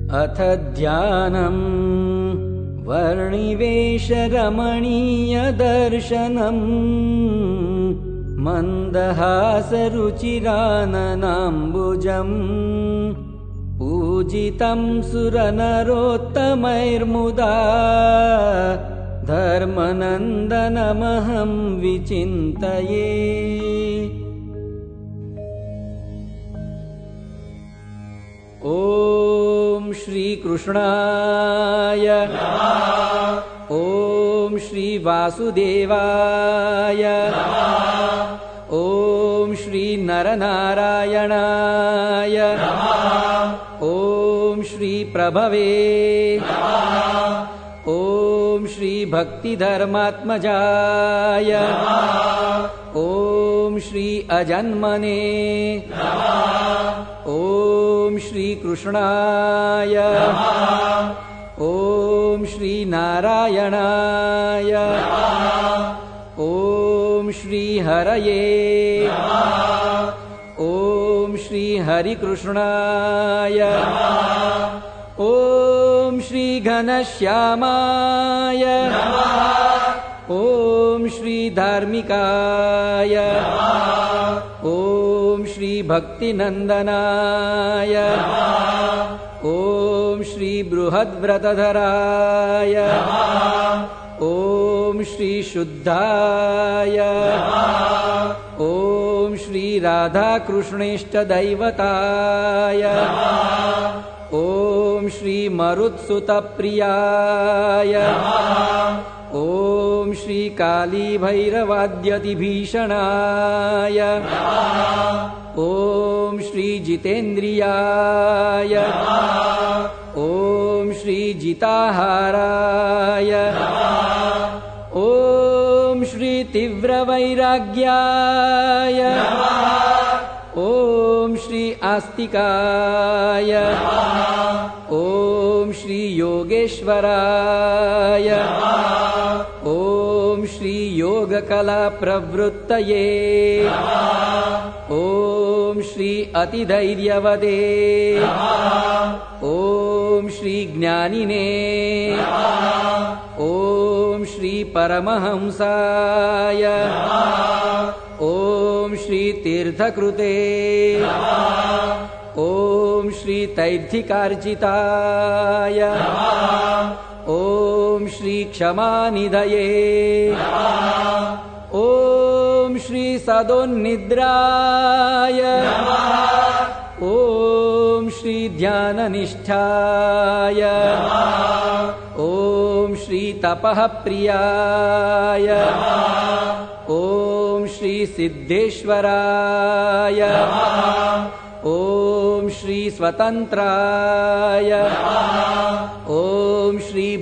अथ ध्यानम् वर्णिवेशरमणीयदर्शनम् मन्दहासरुचिराननाम्बुजम् पूजितं सुरनरोत्तमैर्मुदा धर्मनन्दनमहं विचिन्तये। ॐ श्रीकृष्णाय नमः। ॐ श्रीवासुदेवाय नमः। ॐ श्रीनरनारायणाय नमः। ॐ श्रीप्रभवे नमः। ॐ श्रीभक्तिधर्मात्मजाय नमः। ॐ श्री अजन्मने नमः। ॐ श्रीकृष्णाय नमः। ॐ श्रीनारायणाय नमः। ॐ श्रीहरये नमः। ॐ श्रीहरिकृष्णाय नमः। ॐ श्रीघनश्यामाय नमः। ॐ श्रीधार्मिकाय नमः। ॐ श्रीभक्तिनन्दनाय नमः। ॐ श्रीबृहद्व्रतधराय नमः। ॐ श्रीशुद्धाय नमः। ॐ श्रीराधाकृष्णेष्टदैवताय नमः। ॐ श्रीमरुत्सुतप्रियाय नमः। ॐ श्रीकालीभैरवाद्यतिभीषणाय नमः। ॐ श्रीजितेन्द्रियाय नमः। ॐ श्रीजिताहाराय नमः। ॐ श्रीतीव्रवैराग्याय नमः। ॐ श्री आस्तिकाय नमः। ॐ श्रीयोगेश्वराय नमः। ॐ श्रीयोगकलाप्रवृत्तये नमः। ॐ श्री अतिधैर्यवदे नमः। ॐ श्रीज्ञानिने नमः। ॐ श्रीपरमहंसाय नमः। ॐ श्रीतीर्थकृते नमः। ॐ श्रीतैर्थिकार्चिताय नमः। ॐ श्रीक्षमानिधये नमः। ॐ श्रीसदोन्निद्राय नमः। ॐ श्रीध्याननिष्ठाय नमः। ॐ श्रीतपःप्रियाय नमः। ॐ श्रीसिद्धेश्वराय नमः। ॐ श्रीस्वतन्त्राय नमः। ॐ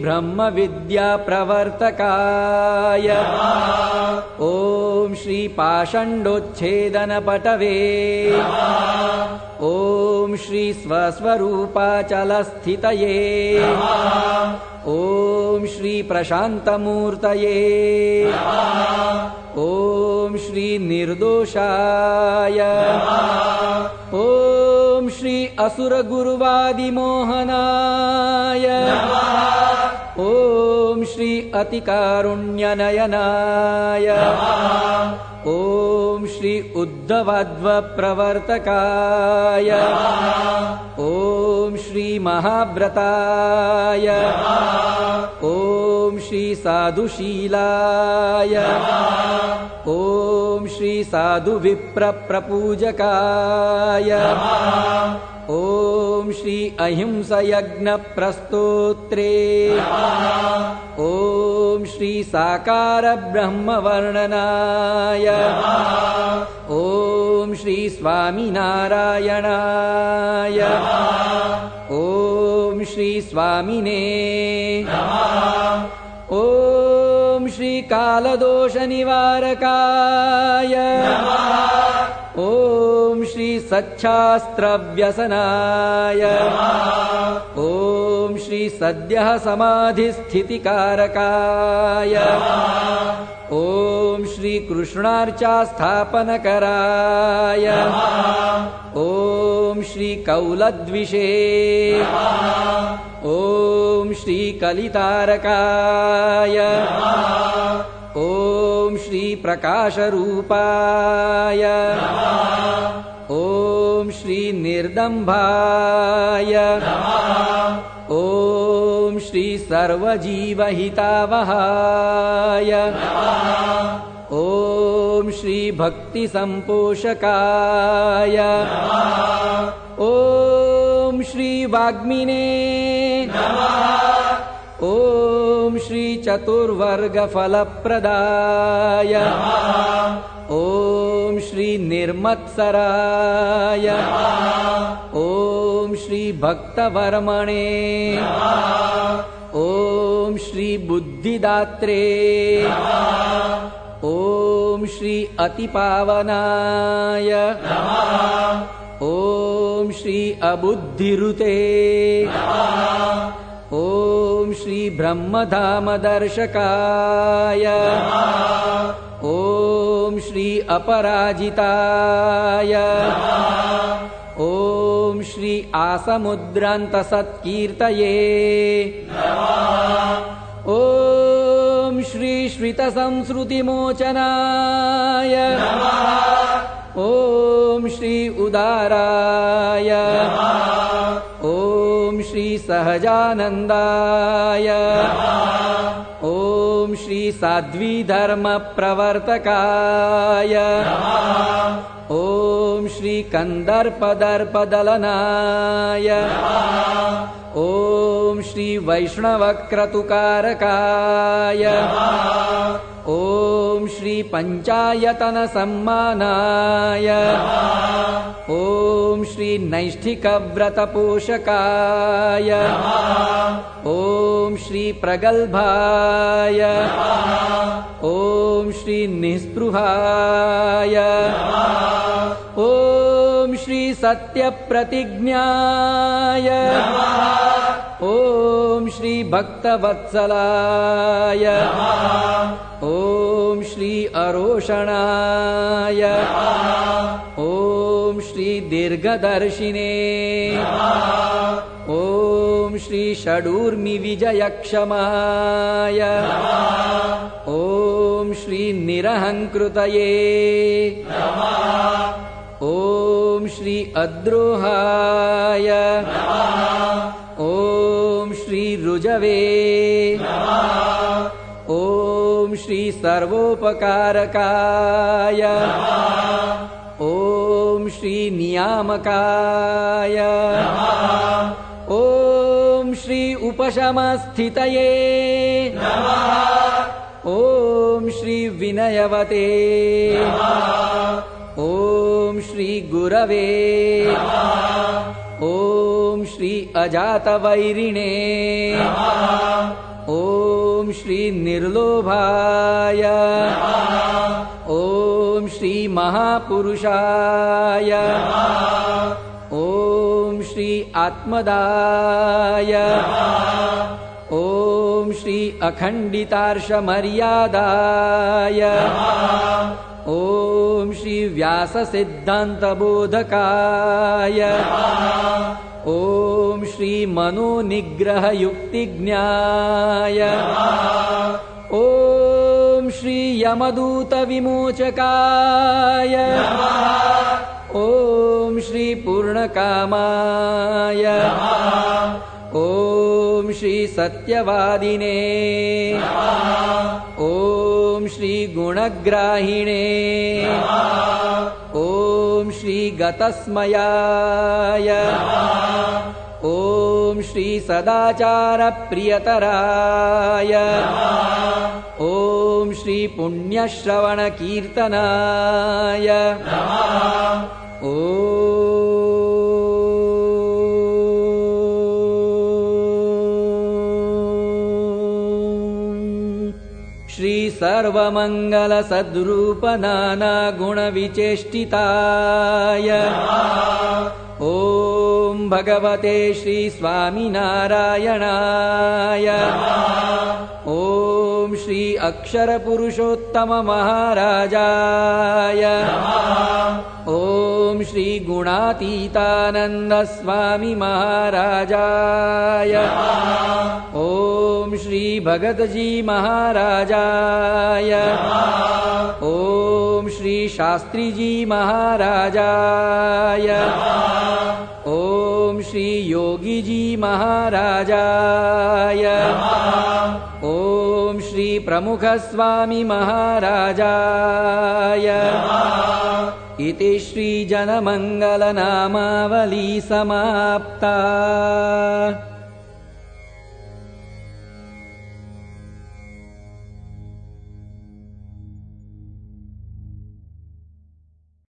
श्रीब्रह्मविद्याप्रवर्तकाय नमः। ॐ श्रीपाषण्डोच्छेदनपटवे नमः। ॐ श्रीस्वस्वरूपाचलस्थितये नमः। ॐ श्रीप्रशान्तमूर्तये नमः। ॐ श्रीनिर्दोषाय नमः। ॐ श्री असुरगुरुवादिमोहनाय नमः। ॐ श्री अतिकारुण्यनयनाय नमः। ॐ श्री उद्धवाद्वप्रवर्तकाय नमः। ॐ श्री महाव्रताय नमः। ॐ श्री साधुशीलाय नमः। ॐ श्री साधुविप्रप्रपूजकाय नमः। ॐ श्री अहिंसयज्ञप्रस्तोत्रे नमः। ॐ श्री साकारब्रह्मवर्णनाय नमः। ॐ श्री स्वामिनारायणाय नमः। ॐ श्री स्वामिने नमः। ॐ श्री कालदोषनिवारकाय नमः। ॐ श्री सच्छास्त्रव्यसनाय नमः। ॐ श्री सद्यः समाधिस्थितिकारकाय नमः। ॐ श्री कृष्णार्चास्थापनकराय नमः। ॐ ॐ श्री कौलद्विषे ॐ श्री कलितारकाय ॐ श्री प्रकाशरूपाय ॐ श्री निर्दम्भाय ॐ श्री सर्वजीवहितावहाय ॐ श्री भक्तिसम्पोषकाय ॐ श्री वाग्मिने ॐ श्री चतुर्वर्गफलप्रदाय ॐ श्री निर्मत्सराय ॐ श्री भक्तवर्मणे ॐ श्री बुद्धिदात्रे ॐ श्री अतिपावनाय ॐ श्री अबुद्धिरुते ॐ श्री ब्रह्मधामदर्शकाय ॐ श्री अपराजिताय ॐ श्री आसमुद्रान्तसत्कीर्तये ॐ श्री श्रितसंस्कृतिमोचनाय ॐ श्री उदाराय ॐ श्री सहजानन्दाय ॐ श्री साध्वीधर्मप्रवर्तकाय ॐ श्री कन्दर्पदर्पदलनाय ॐ श्री वैष्णवक्रतुकारकाय ॐ श्री पञ्चायतनसम्मानाय ॐ श्री नैष्ठिकव्रतपोषकाय ॐ श्री प्रगल्भाय ॐ श्री निःस्पृहाय ॐ श्री सत्यप्रतिज्ञाय ॐ श्री भक्तवत्सलाय ॐ श्री अरोषणाय ॐ श्री दीर्घदर्शिने ॐ श्री षडूर्मिविजयक्षमाय ॐ श्री निरहङ्कृतये ॐ श्री अद्रोहाय ॐ श्री रुजवे ॐ श्री सर्वोपकारकाय ॐ श्री नियामकाय ॐ श्री उपशमस्थितये ॐ श्री विनयवते ॐ श्री गुरवे ॐ श्री अजातवैरिणे ॐ श्री निर्लोभाय ॐ श्री महापुरुषाय ॐ श्री आत्मदाय ॐ श्री अखण्डितार्षमर्यादाय ॐ श्री व्याससिद्धान्तबोधकाय ॐ श्री मनोनिग्रहयुक्तिज्ञाय ॐ श्री यमदूतविमोचकाय ॐ श्री पूर्णकामाय ॐ श्री सत्यवादिने ॐ श्री गुणग्राहिणे ॐ श्री गतस्मयाय ॐ श्री सदाचारप्रियतराय ॐ श्री पुण्यश्रवणकीर्तनाय श्री सर्वमङ्गलसद्रूपनानागुणविचेष्टिताय ॐ भगवते श्री स्वामिनारायणाय ॐ श्री अक्षरपुरुषोत्तममहाराजाय ॐ श्रीगुणातीतानन्दस्वामी महाराजाय ॐ श्री भगतजी महाराजाय ॐ श्री शास्त्रीजी महाराजाय ॐ श्री योगीजी महाराजाय ॐ श्री प्रमुखस्वामी महाराजाय इति श्री जनमङ्गलनामावली समाप्ता।